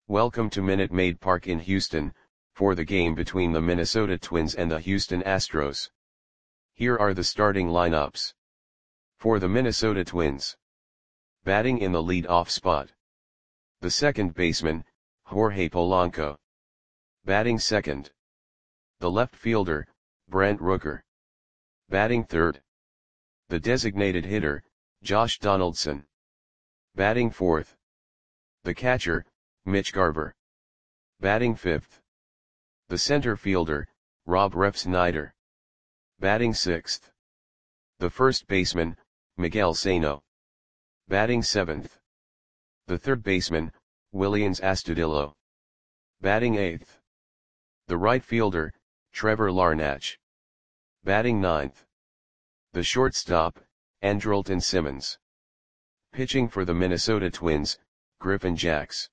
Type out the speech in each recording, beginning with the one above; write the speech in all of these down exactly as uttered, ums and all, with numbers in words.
Welcome to Minute Maid Park in Houston, for the game between the Minnesota Twins and the Houston Astros. Here are the starting lineups. For the Minnesota Twins. Batting in the lead-off spot. The second baseman, Jorge Polanco. Batting second. The left fielder, Brent Rooker. Batting third. The designated hitter, Josh Donaldson. Batting fourth. The catcher, Mitch Garver. Batting fifth. The center fielder, Rob Refsnyder. Batting sixth. The first baseman, Miguel Sano. Batting seventh. The third baseman, Willians Astudillo. Batting eighth. The right fielder, Trevor Larnach. Batting ninth. The shortstop, Andrelton Simmons. Pitching for the Minnesota Twins, Griffin Jax.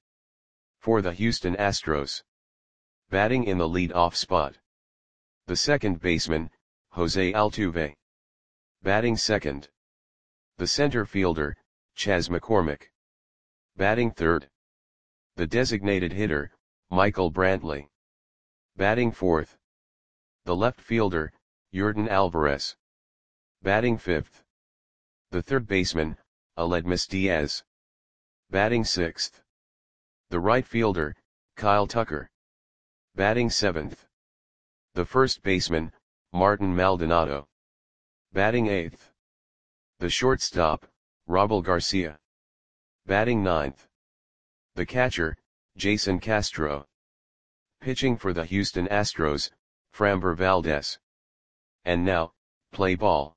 For the Houston Astros. Batting in the lead-off spot. The second baseman, Jose Altuve. Batting second. The center fielder, Chas McCormick. Batting third. The designated hitter, Michael Brantley. Batting fourth. The left fielder, Yordan Alvarez. Batting fifth. The third baseman, Aledmys Diaz. Batting sixth. The right fielder, Kyle Tucker. Batting seventh. The first baseman, Martin Maldonado. Batting eighth. The shortstop, Raul Garcia. Batting ninth. The catcher, Jason Castro. Pitching for the Houston Astros, Framber Valdez. And now, play ball.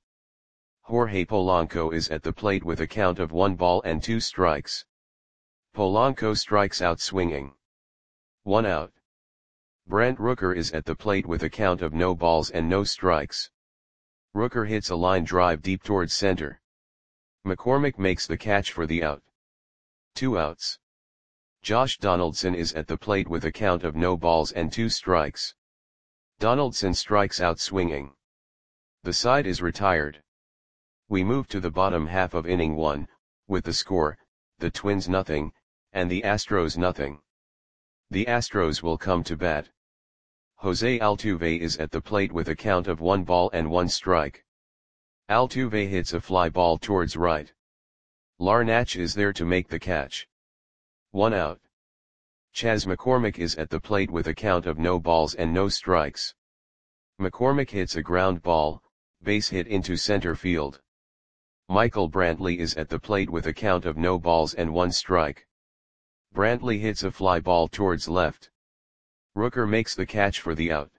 Jorge Polanco is at the plate with a count of one ball and two strikes. Polanco strikes out swinging. One out. Brent Rooker is at the plate with a count of no balls and no strikes. Rooker hits a line drive deep towards center. McCormick makes the catch for the out. Two outs. Josh Donaldson is at the plate with a count of no balls and two strikes. Donaldson strikes out swinging. The side is retired. We move to the bottom half of inning one, with the score, the Twins nothing, and the Astros nothing. The Astros will come to bat. Jose Altuve is at the plate with a count of one ball and one strike. Altuve hits a fly ball towards right. Larnach is there to make the catch. One out. Chas McCormick is at the plate with a count of no balls and no strikes. McCormick hits a ground ball, base hit into center field. Michael Brantley is at the plate with a count of no balls and one strike. Brantley hits a fly ball towards left. Rooker makes the catch for the out.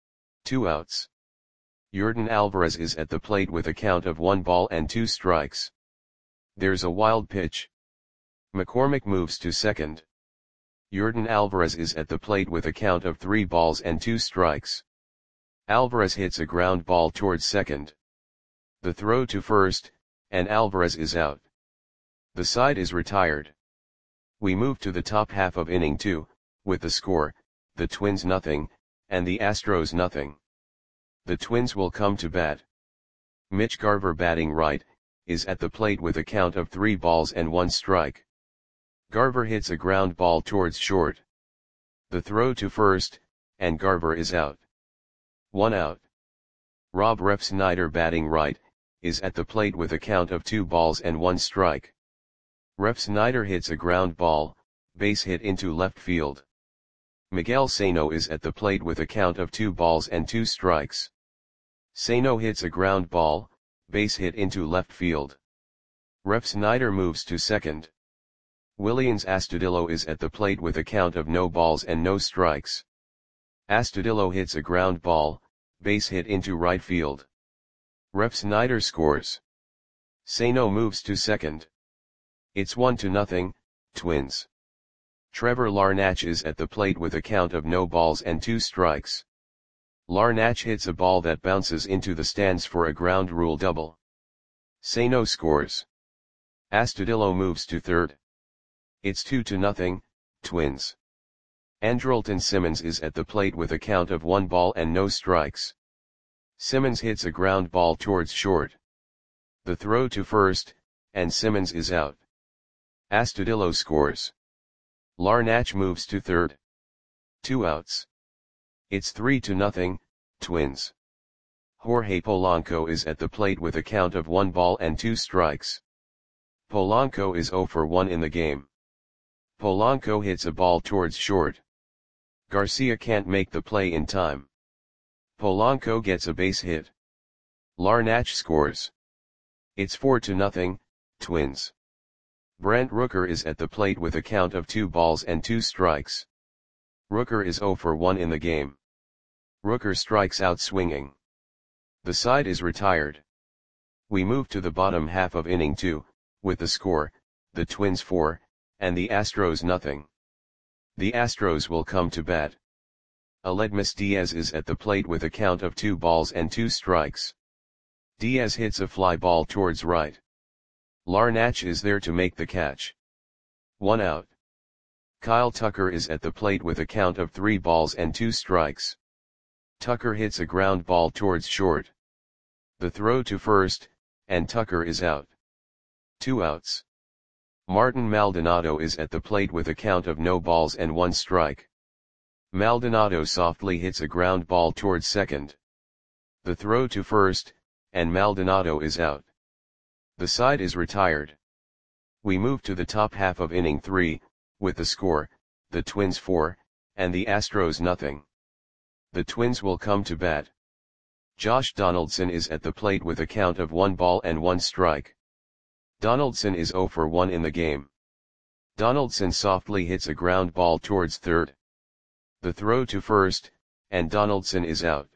Two outs. Yordan Alvarez is at the plate with a count of one ball and two strikes. There's a wild pitch. McCormick moves to second. Yordan Alvarez is at the plate with a count of three balls and two strikes. Alvarez hits a ground ball towards second. The throw to first, and Alvarez is out. The side is retired. We move to the top half of inning two, with the score, the Twins nothing, and the Astros nothing. The Twins will come to bat. Mitch Garver batting right, is at the plate with a count of three balls and one strike. Garver hits a ground ball towards short. The throw to first, and Garver is out. One out. Rob Refsnyder batting right, is at the plate with a count of two balls and one strike. Refsnyder hits a ground ball, base hit into left field. Miguel Sano is at the plate with a count of two balls and two strikes. Sano hits a ground ball, base hit into left field. Refsnyder moves to second. Willians Astudillo is at the plate with a count of no balls and no strikes. Astudillo hits a ground ball, base hit into right field. Refsnyder scores. Sano moves to second. It's one to nothing, Twins. Trevor Larnach is at the plate with a count of no balls and two strikes. Larnach hits a ball that bounces into the stands for a ground rule double. Sano scores. Astudillo moves to third. It's two to nothing, Twins. Andrelton Simmons is at the plate with a count of one ball and no strikes. Simmons hits a ground ball towards short. The throw to first, and Simmons is out. Astudillo scores. Larnach moves to third. Two outs. It's three to nothing, Twins. Jorge Polanco is at the plate with a count of one ball and two strikes. Polanco is zero for one in the game. Polanco hits a ball towards short. Garcia can't make the play in time. Polanco gets a base hit. Larnach scores. It's four to nothing, Twins. Brent Rooker is at the plate with a count of two balls and two strikes. Rooker is zero for one in the game. Rooker strikes out swinging. The side is retired. We move to the bottom half of inning two, with the score, the Twins four, and the Astros nothing. The Astros will come to bat. Aledmys Diaz is at the plate with a count of two balls and two strikes. Diaz hits a fly ball towards right. Larnach is there to make the catch. One out. Kyle Tucker is at the plate with a count of three balls and two strikes. Tucker hits a ground ball towards short. The throw to first, and Tucker is out. Two outs. Martin Maldonado is at the plate with a count of no balls and one strike. Maldonado softly hits a ground ball towards second. The throw to first, and Maldonado is out. The side is retired. We move to the top half of inning three, with the score, the Twins four, and the Astros nothing. The Twins will come to bat. Josh Donaldson is at the plate with a count of one ball and one strike. Donaldson is zero for one in the game. Donaldson softly hits a ground ball towards third. The throw to first, and Donaldson is out.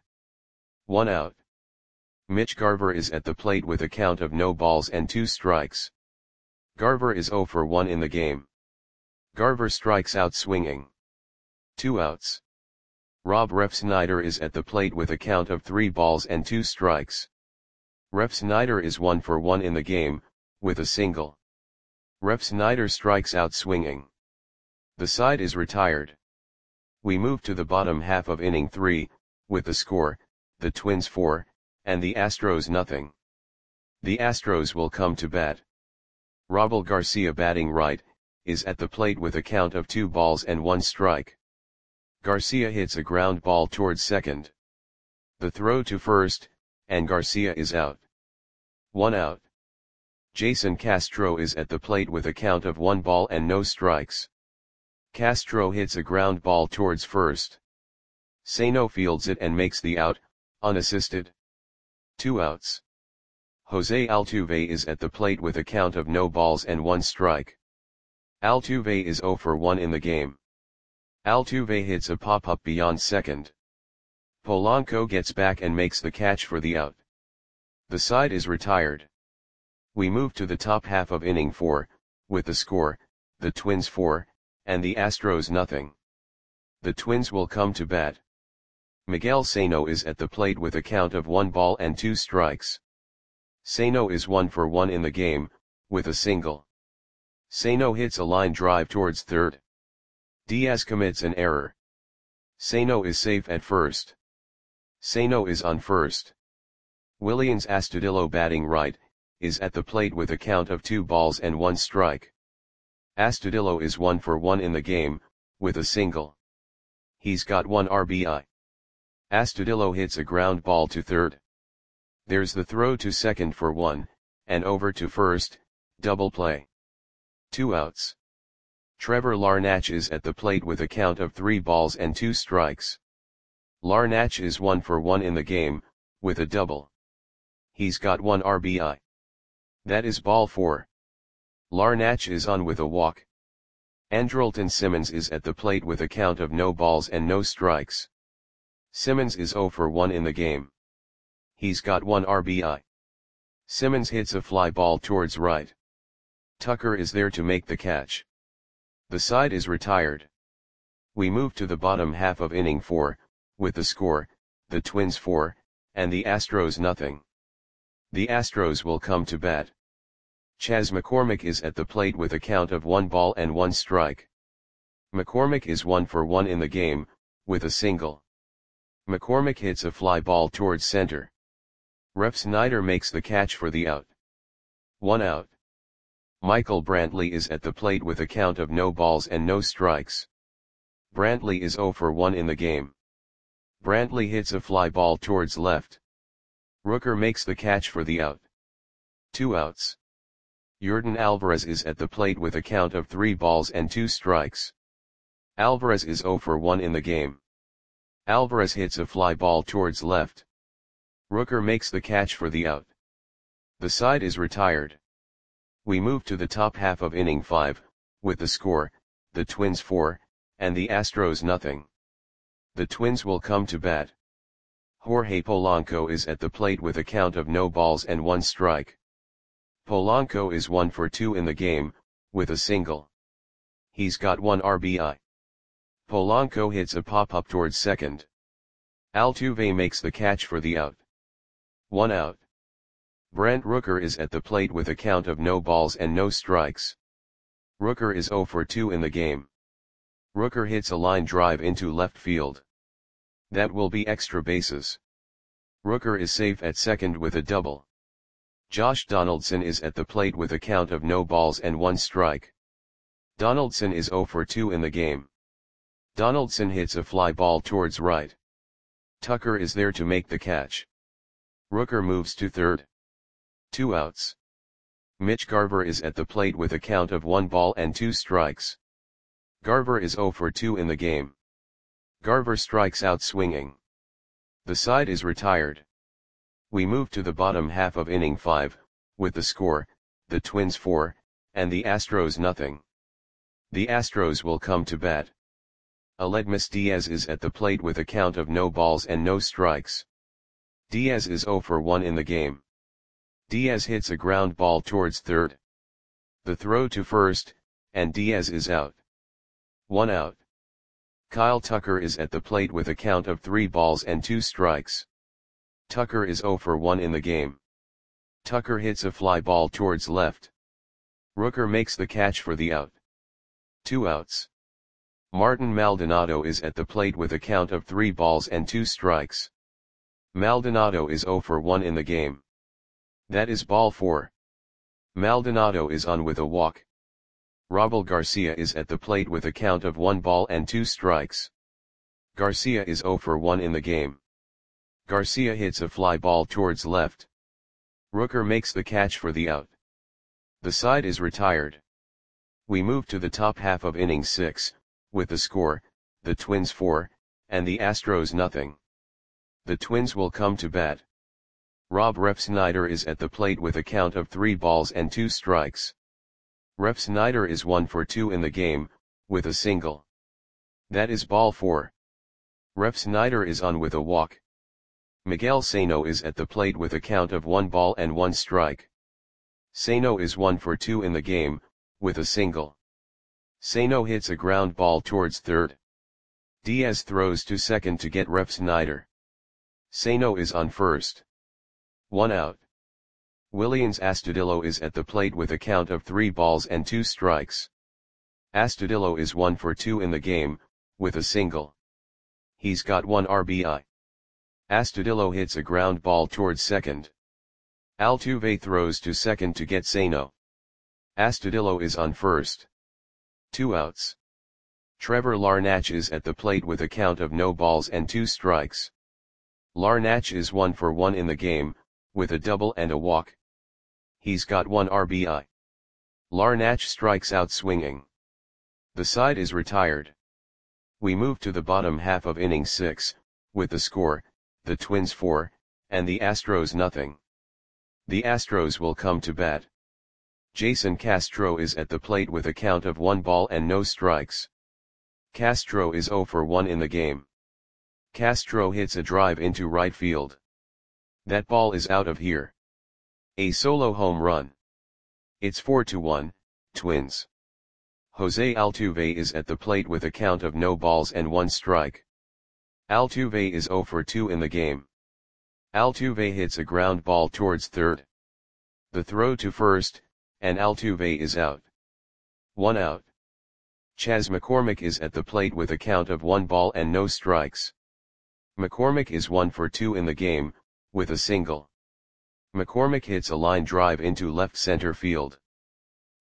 One out. Mitch Garver is at the plate with a count of no balls and two strikes. Garver is zero for one in the game. Garver strikes out swinging. Two outs. Rob Refsnyder is at the plate with a count of three balls and two strikes. Refsnyder is one for one in the game, with a single. Refsnyder strikes out swinging. The side is retired. We move to the bottom half of inning three, with the score, the Twins four, and the Astros nothing. The Astros will come to bat. Robel Garcia batting right, is at the plate with a count of two balls and one strike. Garcia hits a ground ball towards second. The throw to first, and Garcia is out. One out. Jason Castro is at the plate with a count of one ball and no strikes. Castro hits a ground ball towards first. Sano fields it and makes the out, unassisted. Two outs. Jose Altuve is at the plate with a count of no balls and one strike. Altuve is zero for one in the game. Altuve hits a pop-up beyond second. Polanco gets back and makes the catch for the out. The side is retired. We move to the top half of inning four, with the score, the Twins four, and the Astros nothing. The Twins will come to bat. Miguel Sano is at the plate with a count of one ball and two strikes. Sano is one for one in the game, with a single. Sano hits a line drive towards third. Diaz commits an error. Sano is safe at first. Sano is on first. Willians Astudillo batting right, is at the plate with a count of two balls and one strike. Astudillo is one for one in the game, with a single. He's got one R B I. Astudillo hits a ground ball to third. There's the throw to second for one, and over to first, double play. Two outs. Trevor Larnach is at the plate with a count of three balls and two strikes. Larnach is one for one in the game, with a double. He's got one R B I. That is ball four. Larnach is on with a walk. Andrelton Simmons is at the plate with a count of no balls and no strikes. Simmons is zero for one in the game. He's got one R B I. Simmons hits a fly ball towards right. Tucker is there to make the catch. The side is retired. We move to the bottom half of inning four, with the score, the Twins four, and the Astros nothing. The Astros will come to bat. Chas McCormick is at the plate with a count of one ball and one strike. McCormick is one for one in the game, with a single. McCormick hits a fly ball towards center. Refsnyder makes the catch for the out. One out. Michael Brantley is at the plate with a count of no balls and no strikes. Brantley is zero for one in the game. Brantley hits a fly ball towards left. Rooker makes the catch for the out. Two outs. Yordan Alvarez is at the plate with a count of three balls and two strikes. Alvarez is zero for one in the game. Alvarez hits a fly ball towards left. Rooker makes the catch for the out. The side is retired. We move to the top half of inning five, with the score, the Twins four, and the Astros nothing. The Twins will come to bat. Jorge Polanco is at the plate with a count of no balls and one strike. Polanco is one for two in the game, with a single. He's got one R B I. Polanco hits a pop-up towards second. Altuve makes the catch for the out. One out. Brent Rooker is at the plate with a count of no balls and no strikes. Rooker is zero for two in the game. Rooker hits a line drive into left field. That will be extra bases. Rooker is safe at second with a double. Josh Donaldson is at the plate with a count of no balls and one strike. Donaldson is zero for two in the game. Donaldson hits a fly ball towards right. Tucker is there to make the catch. Rooker moves to third. Two outs. Mitch Garver is at the plate with a count of one ball and two strikes. Garver is zero for two in the game. Garver strikes out swinging. The side is retired. We move to the bottom half of inning five, with the score, the Twins four, and the Astros nothing. The Astros will come to bat. Aledmys Diaz is at the plate with a count of no balls and no strikes. Diaz is zero for one in the game. Diaz hits a ground ball towards third. The throw to first, and Diaz is out. One out. Kyle Tucker is at the plate with a count of three balls and two strikes. Tucker is zero for one in the game. Tucker hits a fly ball towards left. Rooker makes the catch for the out. Two outs. Martin Maldonado is at the plate with a count of three balls and two strikes. Maldonado is zero for one in the game. That is ball four. Maldonado is on with a walk. Robel Garcia is at the plate with a count of one ball and two strikes. Garcia is zero for one in the game. Garcia hits a fly ball towards left. Rooker makes the catch for the out. The side is retired. We move to the top half of inning six, with the score, the Twins four, and the Astros nothing. The Twins will come to bat. Rob Refsnyder is at the plate with a count of three balls and two strikes. Refsnyder is one for two in the game, with a single. That is ball four. Refsnyder is on with a walk. Miguel Sano is at the plate with a count of one ball and one strike. Sano is one for two in the game, with a single. Sano hits a ground ball towards third. Diaz throws to second to get Refsnyder. Sano is on first. One out. Willians Astudillo is at the plate with a count of three balls and two strikes. Astudillo is one for two in the game, with a single. He's got one R B I. Astudillo hits a ground ball towards second. Altuve throws to second to get Sano. Astudillo is on first. Two outs. Trevor Larnach is at the plate with a count of no balls and two strikes. Larnach is one for one in the game, with a double and a walk. He's got one R B I. Larnach strikes out swinging. The side is retired. We move to the bottom half of inning six, with the score, the Twins four, and the Astros nothing. The Astros will come to bat. Jason Castro is at the plate with a count of one ball and no strikes. Castro is zero for one in the game. Castro hits a drive into right field. That ball is out of here. A solo home run. It's four to one, Twins. Jose Altuve is at the plate with a count of no balls and one strike. Altuve is zero for two in the game. Altuve hits a ground ball towards third. The throw to first, and Altuve is out. One out. Chas McCormick is at the plate with a count of one ball and no strikes. McCormick is one for two in the game, with a single. McCormick hits a line drive into left center field.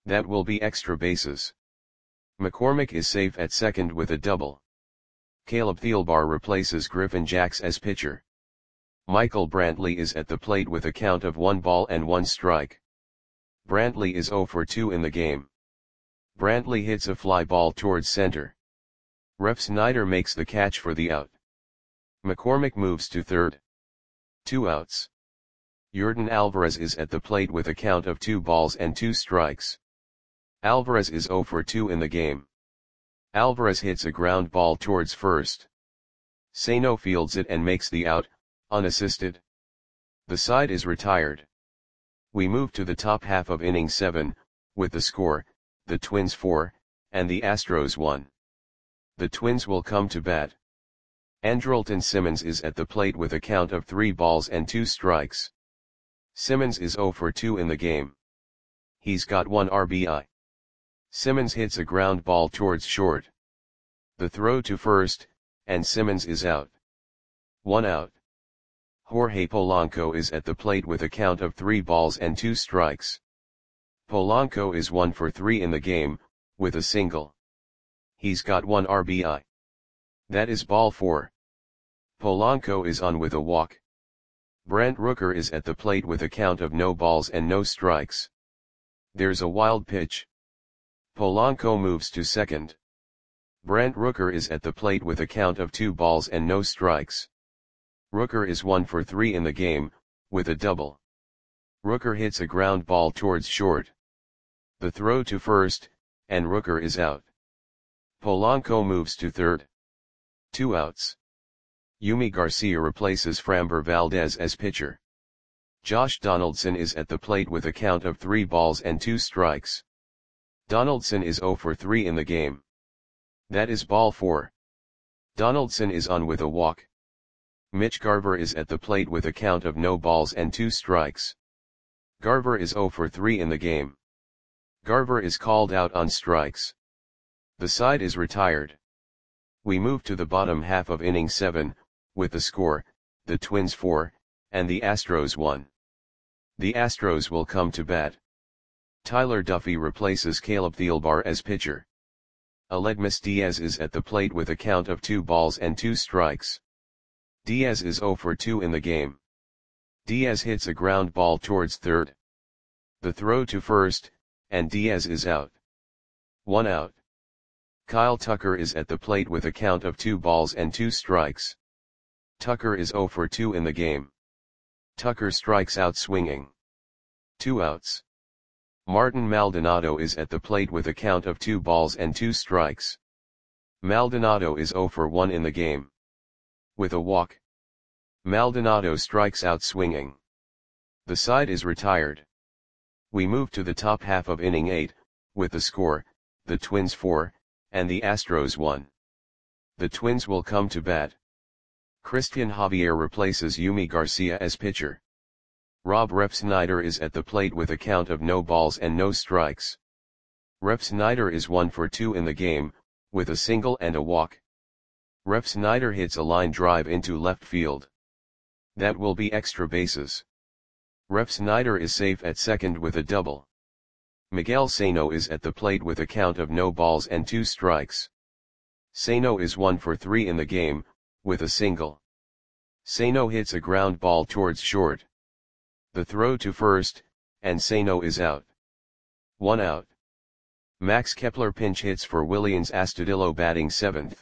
That will be extra bases. McCormick is safe at second with a double. Caleb Thielbar replaces Griffin Jax as pitcher. Michael Brantley is at the plate with a count of one ball and one strike. Brantley is zero for two in the game. Brantley hits a fly ball towards center. Refsnyder makes the catch for the out. McCormick moves to third. Two outs. Yordan Alvarez is at the plate with a count of two balls and two strikes. Alvarez is zero for two in the game. Alvarez hits a ground ball towards first. Sano fields it and makes the out, unassisted. The side is retired. We move to the top half of inning seven, with the score, the Twins four, and the Astros one. The Twins will come to bat. Andrelton Simmons is at the plate with a count of three balls and two strikes. Simmons is zero for two in the game. He's got one R B I. Simmons hits a ground ball towards short. The throw to first, and Simmons is out. One out. Jorge Polanco is at the plate with a count of three balls and two strikes. Polanco is one for three in the game, with a single. He's got one R B I. That is ball four. Polanco is on with a walk. Brent Rooker is at the plate with a count of no balls and no strikes. There's a wild pitch. Polanco moves to second. Brent Rooker is at the plate with a count of two balls and no strikes. Rooker is one for three in the game, with a double. Rooker hits a ground ball towards short. The throw to first, and Rooker is out. Polanco moves to third. Two outs. Yumi Garcia replaces Framber Valdez as pitcher. Josh Donaldson is at the plate with a count of three balls and two strikes. Donaldson is zero for three in the game. That is ball four. Donaldson is on with a walk. Mitch Garver is at the plate with a count of no balls and two strikes. Garver is zero for three in the game. Garver is called out on strikes. The side is retired. We move to the bottom half of inning seven, with the score, the Twins four, and the Astros one. The Astros will come to bat. Tyler Duffy replaces Caleb Thielbar as pitcher. Aledmus Diaz is at the plate with a count of two balls and two strikes. Diaz is zero for two in the game. Diaz hits a ground ball towards third. The throw to first, and Diaz is out. One out. Kyle Tucker is at the plate with a count of two balls and two strikes. Tucker is zero for two in the game. Tucker strikes out swinging. Two outs. Martin Maldonado is at the plate with a count of two balls and two strikes. Maldonado is zero for one in the game. With a walk. Maldonado strikes out swinging. The side is retired. We move to the top half of inning eight, with the score, the Twins four, and the Astros one. The Twins will come to bat. Christian Javier replaces Yumi Garcia as pitcher. Rob Refsnyder is at the plate with a count of no balls and no strikes. Refsnyder is one for two in the game, with a single and a walk. Refsnyder hits a line drive into left field. That will be extra bases. Refsnyder is safe at second with a double. Miguel Sano is at the plate with a count of no balls and two strikes. Sano is one for three in the game, with a single. Sano hits a ground ball towards short. The throw to first, and Sano is out. One out. Max Kepler pinch hits for Willians Astudillo batting seventh.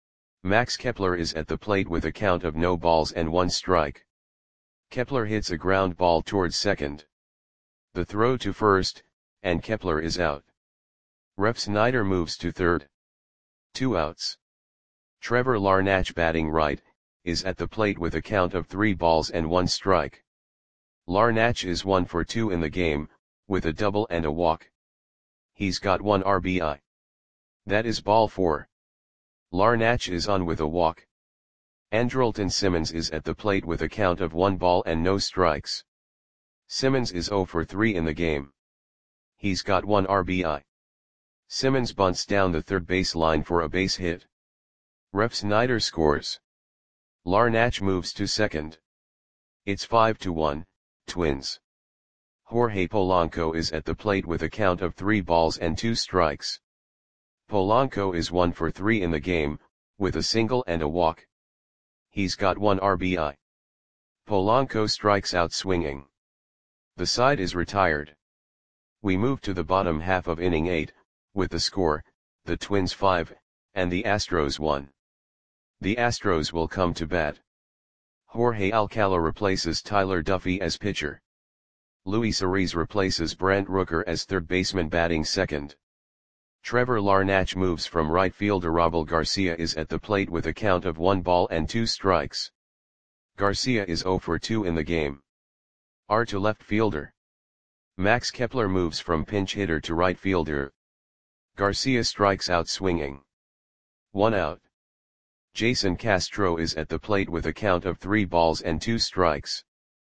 Max Kepler is at the plate with a count of no balls and one strike. Kepler hits a ground ball towards second. The throw to first, and Kepler is out. Refsnyder moves to third. Two outs. Trevor Larnach batting right, is at the plate with a count of three balls and one strike. Larnach is one for two in the game, with a double and a walk. He's got one R B I. That is ball four. Larnach is on with a walk. Andrelton Simmons is at the plate with a count of one ball and no strikes. Simmons is zero for three in the game. He's got one R B I. Simmons bunts down the third base line for a base hit. Refsnyder scores. Larnach moves to second. It's five to one, Twins. Jorge Polanco is at the plate with a count of three balls and two strikes. Polanco is one for three in the game, with a single and a walk. He's got one R B I. Polanco strikes out swinging. The side is retired. We move to the bottom half of inning eight, with the score, the Twins five, and the Astros one. The Astros will come to bat. Jorge Alcala replaces Tyler Duffy as pitcher. Luis Ariz replaces Brent Rooker as third baseman batting second. Trevor Larnach moves from right fielder. Robel Garcia is at the plate with a count of one ball and two strikes. Garcia is zero for two in the game. R to left fielder. Max Kepler moves from pinch hitter to right fielder. Garcia strikes out swinging. One out. Jason Castro is at the plate with a count of three balls and two strikes.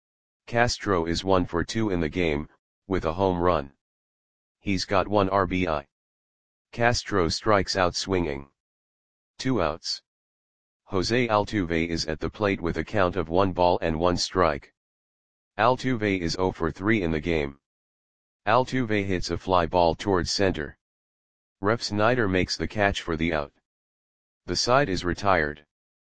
Castro is one for two in the game, with a home run. He's got one R B I. Castro strikes out swinging. Two outs. Jose Altuve is at the plate with a count of one ball and one strike. Altuve is zero for three in the game. Altuve hits a fly ball towards center. Refsnyder makes the catch for the out. The side is retired.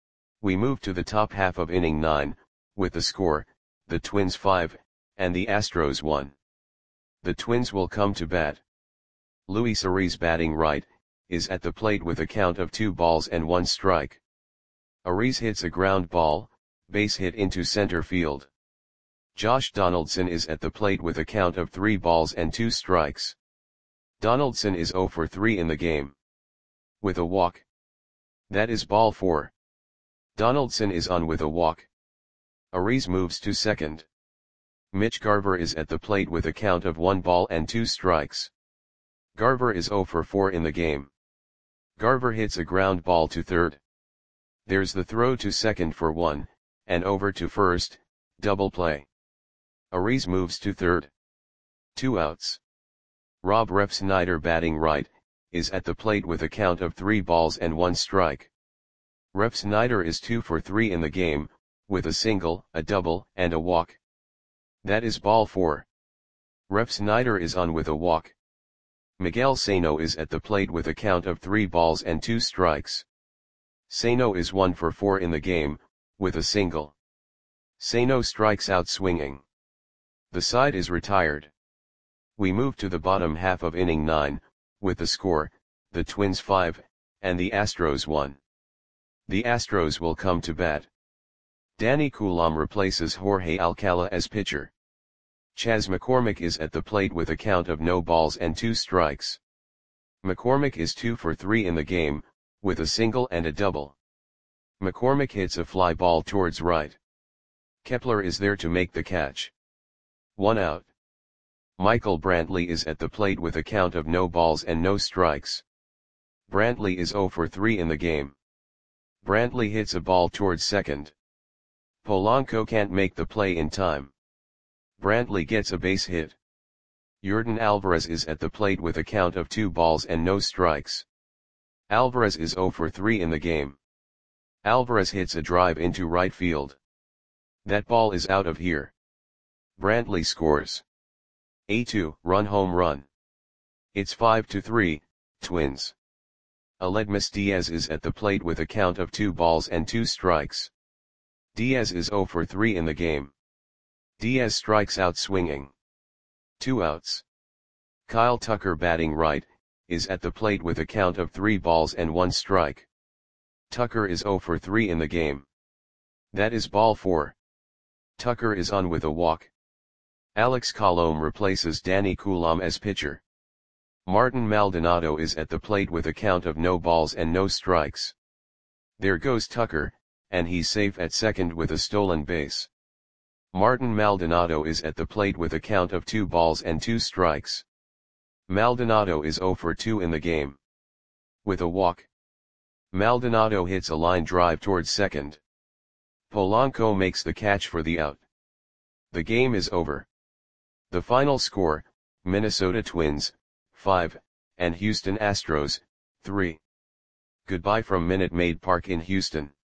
We move to the top half of inning nine, with the score, the Twins five, and the Astros one. The Twins will come to bat. Luis Ariz batting right, is at the plate with a count of two balls and one strike. Ariz hits a ground ball, base hit into center field. Josh Donaldson is at the plate with a count of three balls and two strikes. Donaldson is zero for three in the game. With a walk. That is ball four. Donaldson is on with a walk. Ariz moves to second. Mitch Garver is at the plate with a count of one ball and two strikes. Garver is zero for four in the game. Garver hits a ground ball to third. There's the throw to second for one, and over to first, double play. Ariz moves to third. Two outs. Rob Refsnyder batting right, is at the plate with a count of three balls and one strike. Refsnyder is two for three in the game, with a single, a double, and a walk. That is ball four. Refsnyder is on with a walk. Miguel Sano is at the plate with a count of three balls and two strikes. Sano is one for four in the game, with a single. Sano strikes out swinging. The side is retired. We move to the bottom half of inning nine, with the score, the Twins five, and the Astros one. The Astros will come to bat. Danny Coulombe replaces Jorge Alcala as pitcher. Chas McCormick is at the plate with a count of no balls and two strikes. McCormick is two for three in the game, with a single and a double. McCormick hits a fly ball towards right. Kepler is there to make the catch. One out. Michael Brantley is at the plate with a count of no balls and no strikes. Brantley is zero for three in the game. Brantley hits a ball towards second. Polanco can't make the play in time. Brantley gets a base hit. Yordan Alvarez is at the plate with a count of two balls and no strikes. Alvarez is zero for three in the game. Alvarez hits a drive into right field. That ball is out of here. Brantley scores a two-run home run. It's five to three, Twins. Aledmys Diaz is at the plate with a count of two balls and two strikes. Diaz is zero for three in the game. Diaz strikes out swinging. Two outs. Kyle Tucker batting right, is at the plate with a count of three balls and one strike. Tucker is zero for three in the game. That is ball four. Tucker is on with a walk. Alex Colomé replaces Danny Coulombe as pitcher. Martin Maldonado is at the plate with a count of no balls and no strikes. There goes Tucker, and he's safe at second with a stolen base. Martin Maldonado is at the plate with a count of two balls and two strikes. Maldonado is zero for two in the game. With a walk. Maldonado hits a line drive towards second. Polanco makes the catch for the out. The game is over. The final score, Minnesota Twins, five, and Houston Astros, three. Goodbye from Minute Maid Park in Houston.